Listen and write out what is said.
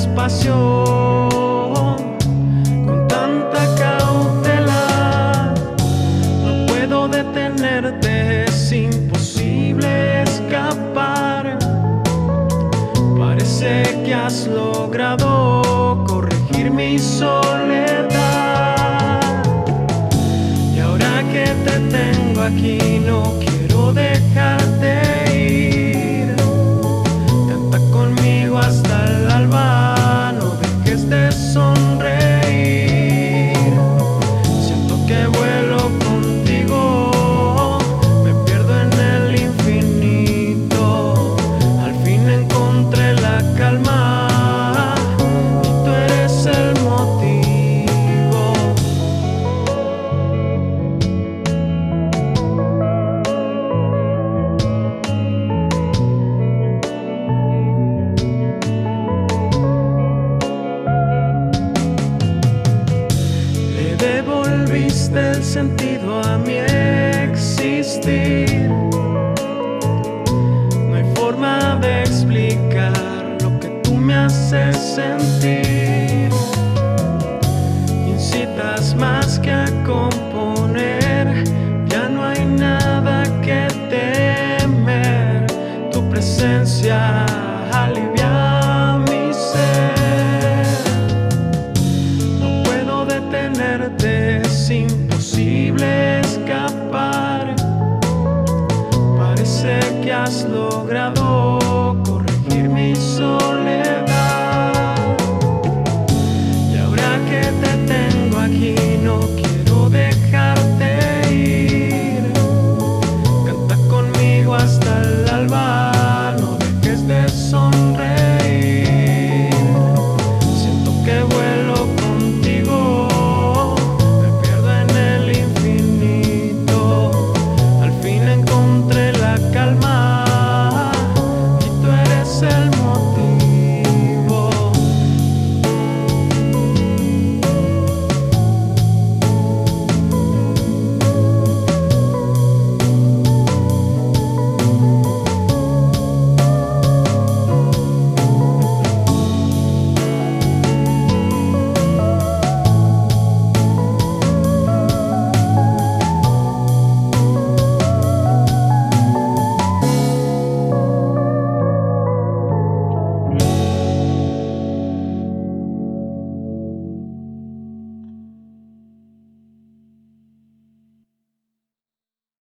despacio, con tanta cautela. No puedo detenerte, es imposible escapar. Parece que has logrado corregir mi soledad. Y ahora que te tengo aquí, no quiero dejarte ir. Canta conmigo hasta el alba, no dejes de sonreír. Siento que vuelo contigo, me pierdo en el infinito. Al fin encontré la calma y tú eres el motivo. Le devolviste el sentido a mi existir. No hay forma de explicar lo que tú me haces sentir. Incitas más que a componer, ya no hay nada que temer. Tu presencia alivia mi ser. No puedo detenerte, es imposible escapar. Parece que has logrado